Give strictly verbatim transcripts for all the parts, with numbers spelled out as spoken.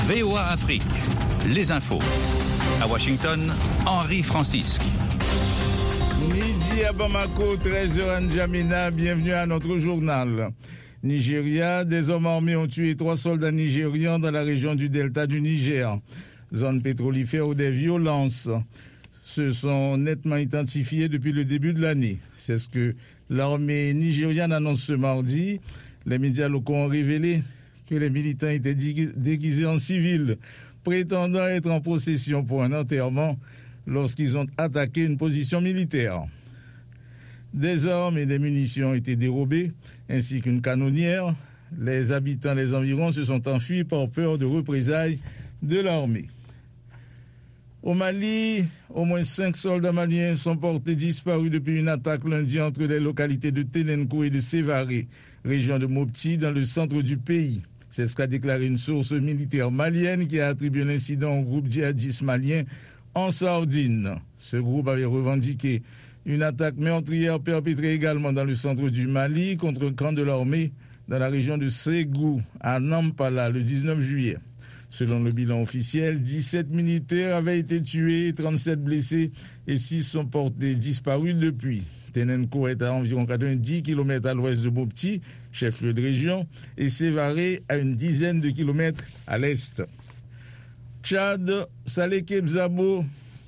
V O A Afrique, les infos. À Washington, Henri Francisque. Midi à Bamako, treize heures à N'Djamena, bienvenue à notre journal. Nigeria, des hommes armés ont tué trois soldats nigérians dans la région du delta du Niger. Zone pétrolifère où des violences se sont nettement intensifiées depuis le début de l'année. C'est ce que l'armée nigériane annonce ce mardi. Les médias locaux ont révélé que les militants étaient déguisés en civils, prétendant être en procession pour un enterrement lorsqu'ils ont attaqué une position militaire. Des armes et des munitions ont été dérobées, ainsi qu'une canonnière. Les habitants des environs se sont enfuis par peur de représailles de l'armée. Au Mali, au moins cinq soldats maliens sont portés disparus depuis une attaque lundi entre les localités de Tenenko et de Sévaré, région de Mopti, dans le centre du pays. C'est ce qu'a déclaré une source militaire malienne qui a attribué l'incident au groupe djihadiste malien Ansardine. Ce groupe avait revendiqué une attaque meurtrière perpétrée également dans le centre du Mali contre un camp de l'armée dans la région de Ségou, à Nampala, le dix-neuf juillet. Selon le bilan officiel, dix-sept militaires avaient été tués, trente-sept blessés et six sont portés disparus depuis. Tenenko est à environ quatre-vingt-dix kilomètres à l'ouest de Mopti, chef-lieu de région, et Sévaré à une dizaine de kilomètres à l'est. Tchad, Saleh Kebzabo,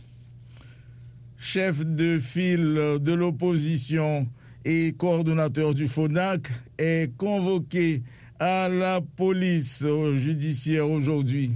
chef de file de l'opposition et coordonnateur du FONAC, est convoqué à la police judiciaire aujourd'hui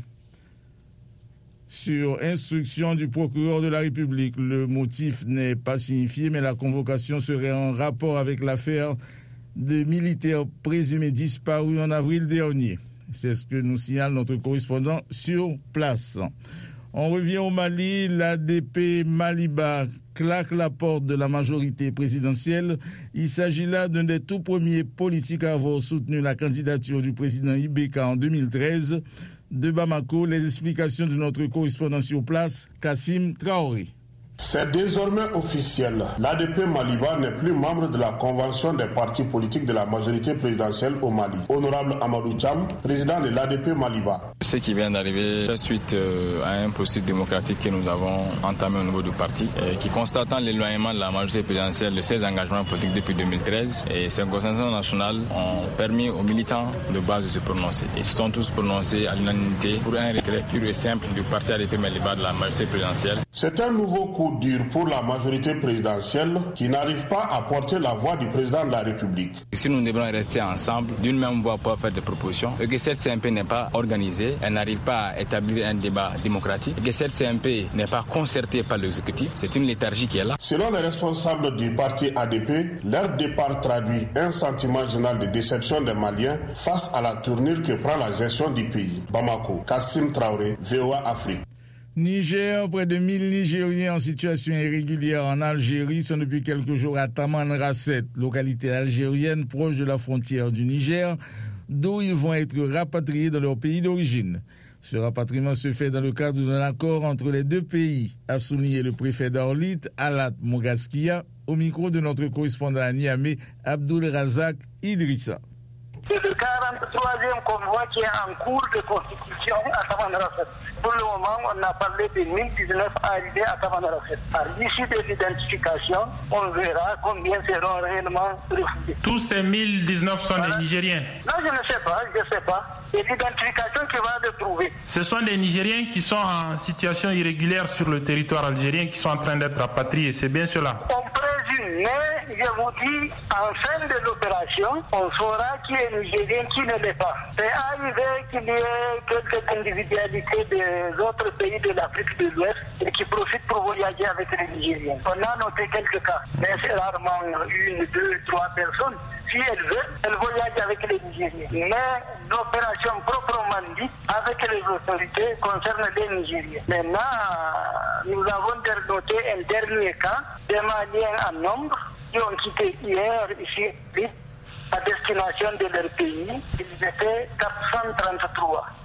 sur instruction du procureur de la République. Le motif n'est pas signifié, mais la convocation serait en rapport avec l'affaire de militaires présumés disparus en avril dernier. C'est ce que nous signale notre correspondant sur place. On revient au Mali, l'A D P Maliba claque la porte de la majorité présidentielle. Il s'agit là d'un des tout premiers politiques à avoir soutenu la candidature du président Ibeka en deux mille treize. De Bamako, les explications de notre correspondant sur place, Kassim Traoré. C'est désormais officiel. L'A D P Maliba n'est plus membre de la convention des partis politiques de la majorité présidentielle au Mali. Honorable Amadou Cham, président de l'A D P Maliba. Ce qui vient d'arriver fait suite à un processus démocratique que nous avons entamé au niveau du parti, qui constatant l'éloignement de la majorité présidentielle de ses engagements politiques depuis deux mille treize. Et ces consensus nationales ont permis aux militants de base de se prononcer. Ils se sont tous prononcés à l'unanimité pour un retrait pur et simple du parti A D P Maliba de la majorité présidentielle. C'est un nouveau coup dur pour la majorité présidentielle qui n'arrive pas à porter la voix du président de la République. Si nous devons rester ensemble, d'une même voix pour faire des propositions, et que cette C M P n'est pas organisée, elle n'arrive pas à établir un débat démocratique, et que cette C M P n'est pas concertée par l'exécutif, c'est une léthargie qui est là. Selon les responsables du parti A D P, leur départ traduit un sentiment général de déception des Maliens face à la tournure que prend la gestion du pays. Bamako, Kassim Traoré, V O A Afrique. Niger, près de mille Nigériens en situation irrégulière en Algérie sont depuis quelques jours à Tamanrasset, localité algérienne proche de la frontière du Niger, d'où ils vont être rapatriés dans leur pays d'origine. Ce rapatriement se fait dans le cadre d'un accord entre les deux pays, a souligné le préfet d'Orlit, Alat Mogaskia, au micro de notre correspondant à Niamey, Abdul Razak Idrissa. C'est le quarante-troisième convoi qui est en cours de constitution à Tamanrasset. Pour le moment, on a parlé de mille dix-neuf arrivés à Tamanrasset. À l'issue de l'identification, on verra combien seront réellement refusés. Tous ces mille dix-neuf sont voilà. Des Nigériens? Non, je ne sais pas, je ne sais pas. C'est l'identification qui va le prouver. Ce sont des Nigériens qui sont en situation irrégulière sur le territoire algérien, qui sont en train d'être rapatriés, c'est bien cela? On présume, mais je vous dis, en fin de l'opération, on saura qui est Nigérien, qui ne l'est pas. C'est arrivé qu'il y ait quelques individualités des autres pays de l'Afrique de l'Ouest et qui profitent pour voyager avec les Nigériens. On a noté quelques cas, mais c'est rarement une, deux, trois personnes. Si elle veut, elle voyage avec les Nigériens. Mais l'opération proprement dite avec les autorités concerne les Nigériens. Maintenant, nous avons noté un dernier cas des Maliens en nombre qui ont quitté hier ici à destination de leur pays. Ils étaient quatre cent trente-trois.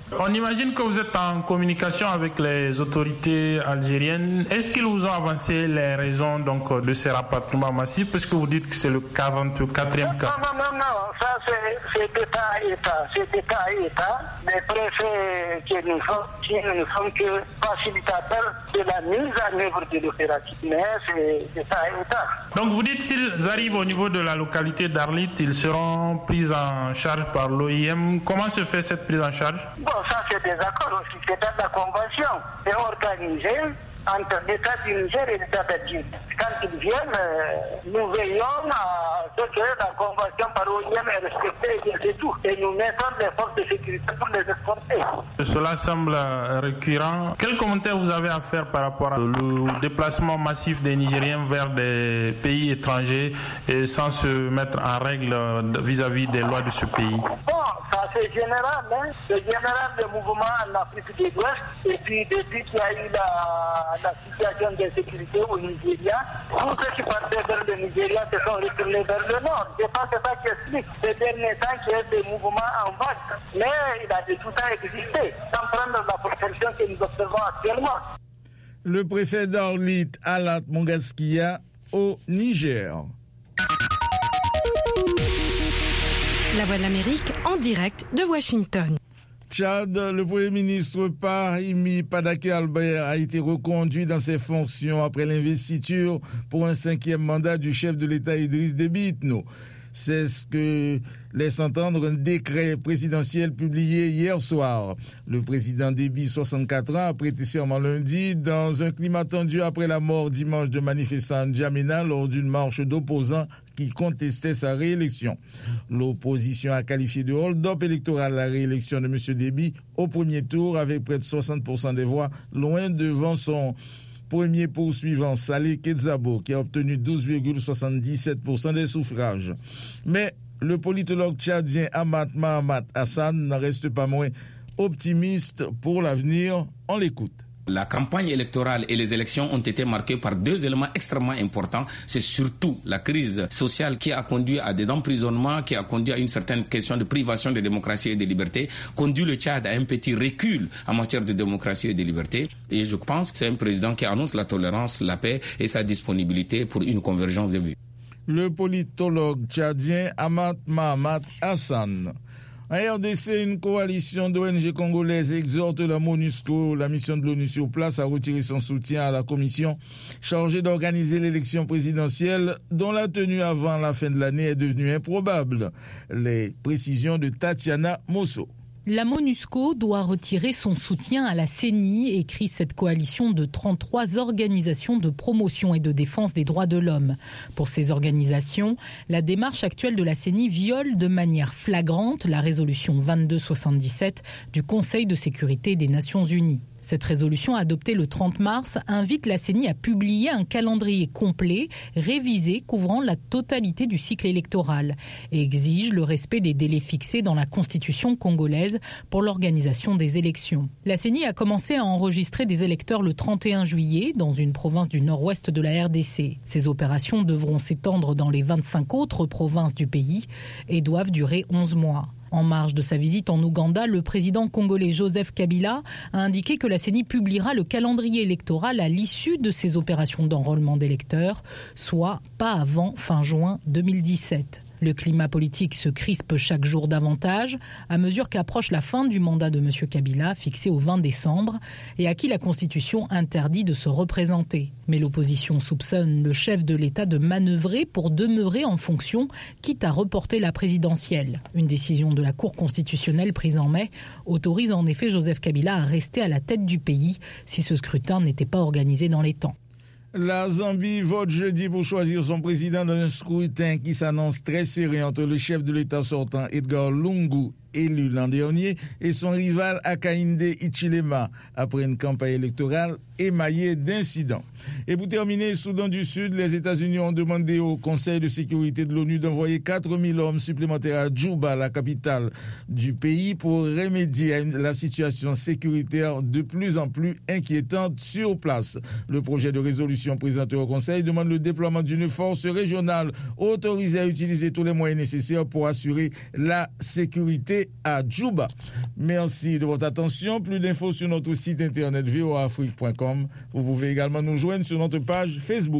On imagine que vous êtes en communication avec les autorités algériennes. Est-ce qu'ils vous ont avancé les raisons donc, de ces rapatriements massifs, parce que vous dites que c'est le quarante-quatrième cas? Non, non, non, non, ça c'est, c'est d'État à État, c'est d'État à État. Les préfets qui nous sont, qui ne sont que facilitateurs de la mise en œuvre de l'opération, mais c'est d'État à État. Donc vous dites s'ils arrivent au niveau de la localité d'Arlit, ils seront pris en charge par l'O I M. Comment se fait cette prise en charge? Bon, ça c'est des accords aussi, c'est dans la convention. C'est organisé entre l'État du Niger et l'État d'Algérie. Quand ils viennent, euh, nous veillons à ce que la convention par l'O I M est respectée et c'est tout. Et nous mettons les forces de sécurité pour les exporter. Cela semble récurrent. Quel commentaire vous avez à faire par rapport au déplacement massif des Nigériens vers des pays étrangers et sans se mettre en règle vis-à-vis des lois de ce pays? Bon, ça c'est général, hein. C'est général le mouvement en Afrique de l'Ouest. Et puis depuis qu'il y a eu la, la situation d'insécurité au Nigeria, tous ceux qui partaient vers le Nigeria se sont retournés vers le nord. Je pense que c'est ça qui explique ces derniers temps qu'il y a des mouvements en vague. Mais il a de tout ça existé, sans prendre la protection que nous observons actuellement. Le préfet d'Arlit, Alat Mongaskia, au Niger. La Voix de l'Amérique en direct de Washington. Tchad, le Premier ministre Brahimi Padaké Albert a été reconduit dans ses fonctions après l'investiture pour un cinquième mandat du chef de l'État Idriss Déby Itno. C'est ce que laisse entendre un décret présidentiel publié hier soir. Le président Déby, soixante-quatre ans, a prêté serment lundi dans un climat tendu après la mort dimanche de manifestants à N'Djamena lors d'une marche d'opposants qui contestait sa réélection. L'opposition a qualifié de hold-up électoral la réélection de M. Déby au premier tour avec près de soixante pour cent des voix, loin devant son premier poursuivant, Saleh Kedzabo, qui a obtenu douze virgule soixante-dix-sept pour cent des suffrages. Mais le politologue tchadien Ahmad Mahamat Hassan n'en reste pas moins optimiste pour l'avenir. On l'écoute. La campagne électorale et les élections ont été marquées par deux éléments extrêmement importants. C'est surtout la crise sociale qui a conduit à des emprisonnements, qui a conduit à une certaine question de privation de démocratie et de liberté, conduit le Tchad à un petit recul en matière de démocratie et de liberté. Et je pense que c'est un président qui annonce la tolérance, la paix et sa disponibilité pour une convergence des vues. Le politologue tchadien Ahmad Mahamat Hassan. En R D C, une coalition d'O N G congolaises exhorte la MONUSCO, la mission de l'ONU sur place, à retirer son soutien à la commission chargée d'organiser l'élection présidentielle dont la tenue avant la fin de l'année est devenue improbable. Les précisions de Tatiana Mosso. La MONUSCO doit retirer son soutien à la C E N I, écrit cette coalition de trente-trois organisations de promotion et de défense des droits de l'homme. Pour ces organisations, la démarche actuelle de la C E N I viole de manière flagrante la résolution vingt-deux soixante-dix-sept du Conseil de sécurité des Nations Unies. Cette résolution, adoptée le trente mars, invite la C E N I à publier un calendrier complet, révisé, couvrant la totalité du cycle électoral et exige le respect des délais fixés dans la constitution congolaise pour l'organisation des élections. La C E N I a commencé à enregistrer des électeurs le trente et un juillet dans une province du nord-ouest de la R D C. Ces opérations devront s'étendre dans les vingt-cinq autres provinces du pays et doivent durer onze mois. En marge de sa visite en Ouganda, le président congolais Joseph Kabila a indiqué que la C E N I publiera le calendrier électoral à l'issue de ces opérations d'enrôlement d'électeurs, soit pas avant fin juin deux mille dix-sept. Le climat politique se crispe chaque jour davantage à mesure qu'approche la fin du mandat de M. Kabila, fixé au vingt décembre, et à qui la Constitution interdit de se représenter. Mais l'opposition soupçonne le chef de l'État de manœuvrer pour demeurer en fonction, quitte à reporter la présidentielle. Une décision de la Cour constitutionnelle prise en mai autorise en effet Joseph Kabila à rester à la tête du pays si ce scrutin n'était pas organisé dans les temps. La Zambie vote jeudi pour choisir son président dans un scrutin qui s'annonce très serré entre le chef de l'État sortant Edgar Lungu, élu l'an dernier, et son rival Hakainde Hichilema, après une campagne électorale émaillée d'incidents. Et pour terminer, Soudan du Sud, les États-Unis ont demandé au Conseil de sécurité de l'ONU d'envoyer quatre mille hommes supplémentaires à Djouba, la capitale du pays, pour remédier à la situation sécuritaire de plus en plus inquiétante sur place. Le projet de résolution présenté au Conseil demande le déploiement d'une force régionale autorisée à utiliser tous les moyens nécessaires pour assurer la sécurité et à Djouba. Merci de votre attention. Plus d'infos sur notre site internet v o a afrique point com. Vous pouvez également nous joindre sur notre page Facebook.